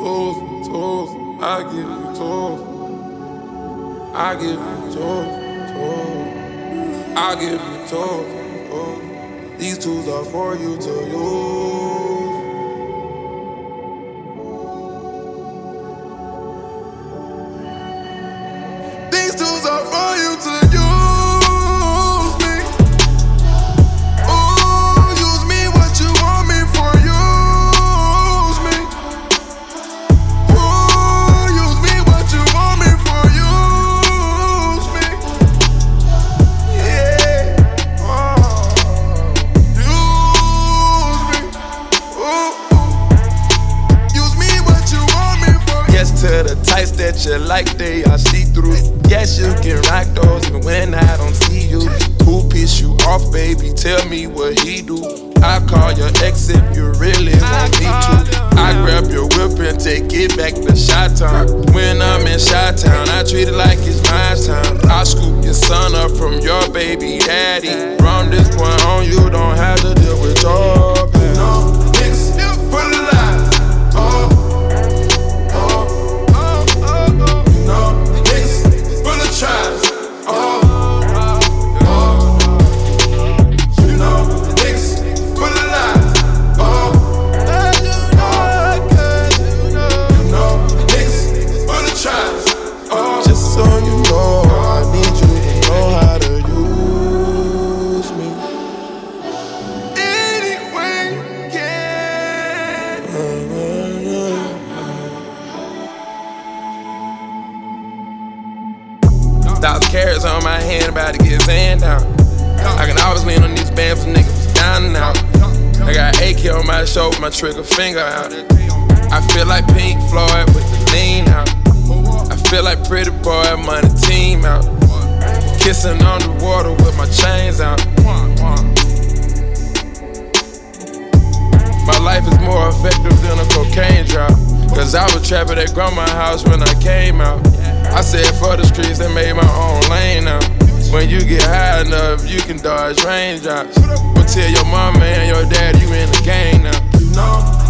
tools, I give you tools. I give you tools. I give you tools. These tools are for you to use. These tools are for you to use me. Ooh, use me what you want me for. Use me. Ooh, use me what you want me for. Use me. Yeah. Use me. Ooh. Use me what you want me for. Yes to the tights that you like, they are see-through. Yes, you can rock those even when I don't see you. Who piss you off, baby? Tell me what he do. I call your ex if you really want me to. I grab your whip and take it back to Chi-Town. When I'm in Chi-Town, I treat it like it's my time. I scoop your son up from your baby daddy. From this point on, you don't have to deal with your past. No, niggas full of lies. Just so you know, I need you to know how to use me. Any way you can. $1,000 carats on my hand, about to get sand down. I can always lean on these bands for niggas down and out. I got AK on my shoulder, my trigger finger out. I feel like Pink Floyd with the lean out. I feel like Pretty Boy, money team out. Kissing underwater with my chains out. My life is more effective than a cocaine drop. Cause I was trapping at grandma's house when I came out. I said for the streets, they made my own lane now. When you get high enough, you can dodge raindrops. But tell your mama and your dad you in the game now. You know